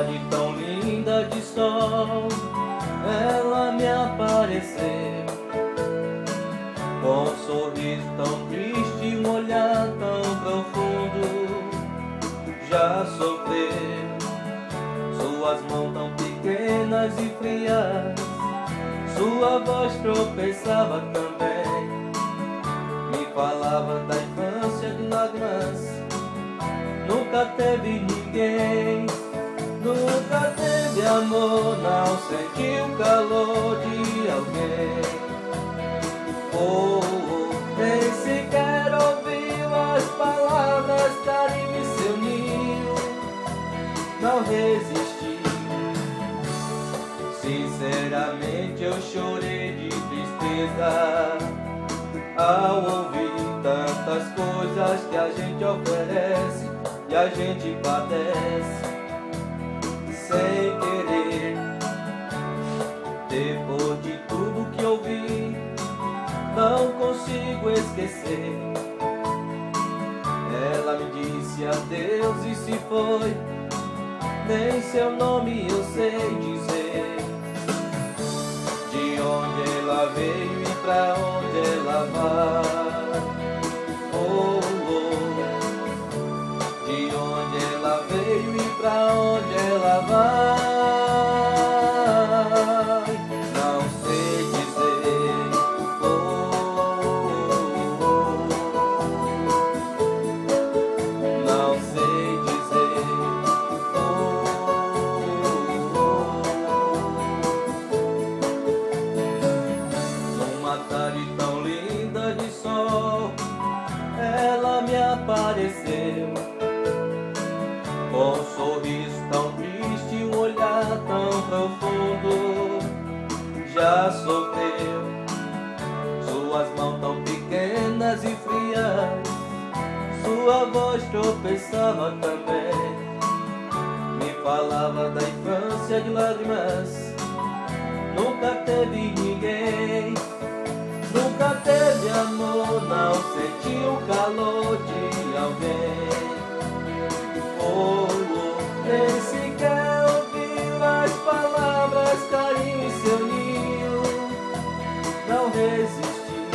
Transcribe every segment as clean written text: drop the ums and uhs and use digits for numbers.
tarde tão linda de sol, ela me apareceu, com um sorriso tão triste, um olhar tão profundo. Já sofreu, suas mãos tão pequenas e frias, sua voz tropeçava também, me falava da infância de lágrimas. Nunca teve ninguém, nunca teve amor, não sentiu o calor de alguém. Nem sequer ouviu as palavras, carinho e seu ninho, não resisti. Sinceramente eu chorei de tristeza ao ouvir tantas coisas que a gente oferece e a gente padece sem querer. Depois de tudo que ouvi, não consigo esquecer. Ela me disse adeus e se foi, nem seu nome eu sei dizer. De onde ela veio e pra onde ela vai, oh, oh. De onde ela veio e pra onde ela vai, não sei dizer, oh, oh. Não sei dizer, oh, oh. Numa tarde tão linda de sol, ela me apareceu, com um sorriso tão triste, um olhar tão profundo. Já sofreu, suas mãos tão pequenas e frias, sua voz tropeçava também, me falava da infância de lágrimas. Nunca teve ninguém, nunca teve amor, não sentiu o calor de alguém. Oh, oh, nem sequer ouviu as palavras, carinho e seu ninho, não resisti.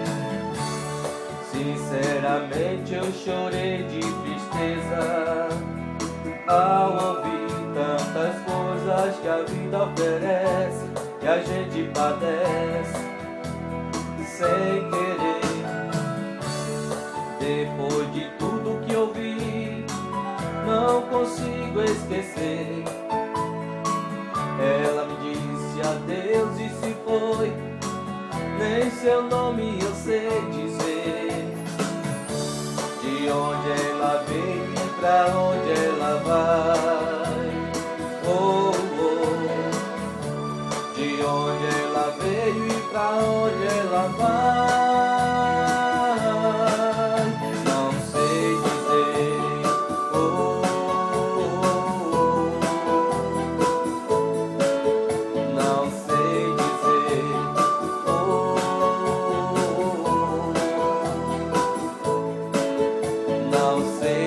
Sinceramente eu chorei de tristeza ao ouvir tantas coisas que a vida oferece e a gente padece sem querer. Depois de tudo que ouvi, não consigo esquecer. Ela me disse adeus e se foi, nem seu nome eu sei dizer. De onde ela veio e pra onde ela vai, oh, oh. De onde ela veio e pra onde ela vai, não sei dizer, oh, oh, oh. Não sei dizer, oh, oh, oh. Não sei